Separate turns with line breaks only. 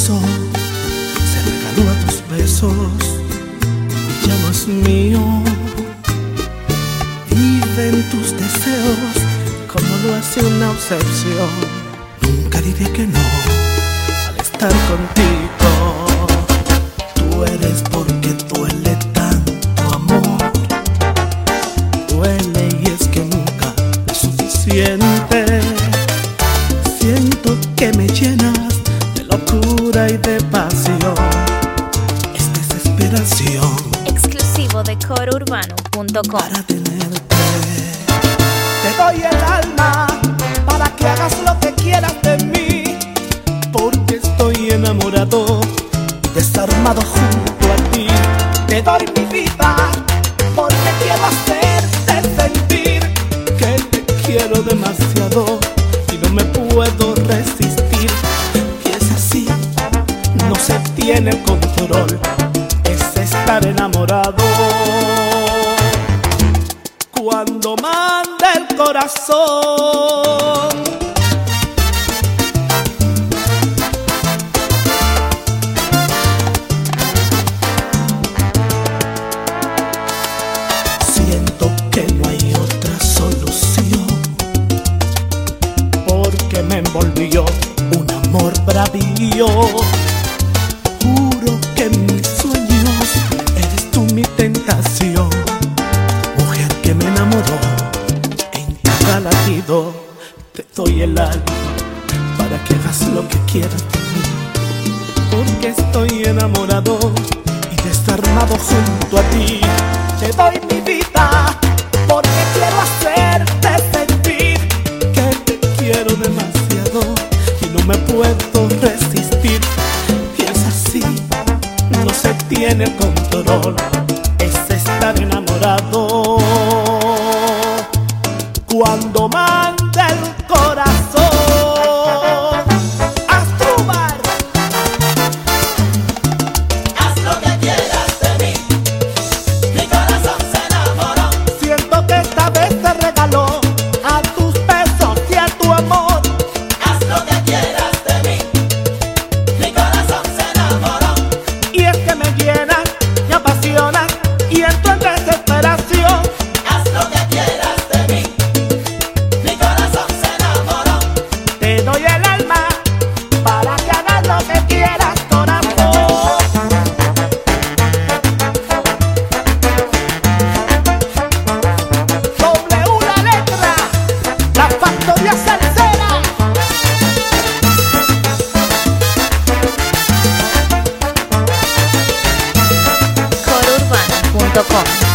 corazón se regaló a tus besos y ya no es mío. Vive en tus deseos como lo hace una obsesión. Nunca diré que no al estar contigo. Tú eres porque duele tanto amor. Duele y es que nunca es suficiente. Siento que me llenas de locura y de pasión. Es desesperación.
Exclusivo de corourbano.com.
Para tenerte, te doy el alma para que hagas lo que quieras de mí, porque estoy enamorado y desarmado junto a ti. Te doy mi vida porque quiero hacerte sentir que te quiero demasiado y no me puedo resistir. Y es así, no se tiene control, es estar enamorado. Cuando manda el corazón, siento que no hay otra solución, porque me envolvió un amor bravío. Juro que en mis sueños eres tú mi tentación, mujer que me enamoró en cada latido. Te doy el alma para que hagas lo que quieras de mí, porque estoy enamorado y desarmado junto a ti. Te doy mi vida porque quiero hacerte sentir que te quiero demasiado y no me puedo resistir. Y es así, no se tiene control, es estar enamorado. Cuando manda el corazón, Asdrúbal.
Haz lo que quieras de mí, mi corazón se enamoró.
Siento que esta vez te regaló a tus besos y a tu amor.
Haz lo que quieras de mí, mi corazón se enamoró.
Y es que me llenas, me apasionas y entro en desesperación.
Haz lo que quieras de mí, mi corazón se enamoró.
Te doy el alma para que hagas lo que quieras, corazón. W la letra, la factoría salsera.
corourbano.com.